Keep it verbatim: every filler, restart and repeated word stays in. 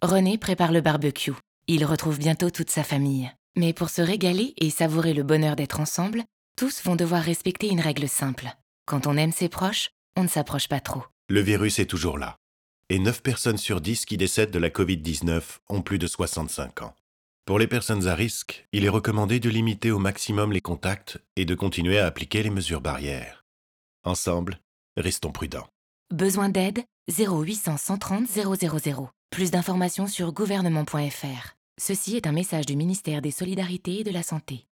René prépare le barbecue. Il retrouve bientôt toute sa famille. Mais pour se régaler et savourer le bonheur d'être ensemble, tous vont devoir respecter une règle simple. Quand on aime ses proches, on ne s'approche pas trop. Le virus est toujours là. Et neuf personnes sur dix qui décèdent de la covid dix-neuf ont plus de soixante-cinq ans. Pour les personnes à risque, il est recommandé de limiter au maximum les contacts et de continuer à appliquer les mesures barrières. Ensemble, restons prudents. Besoin d'aide? zéro huit cents, cent trente, zéro zéro zéro. Plus d'informations sur gouvernement point f r. Ceci est un message du ministère des Solidarités et de la Santé.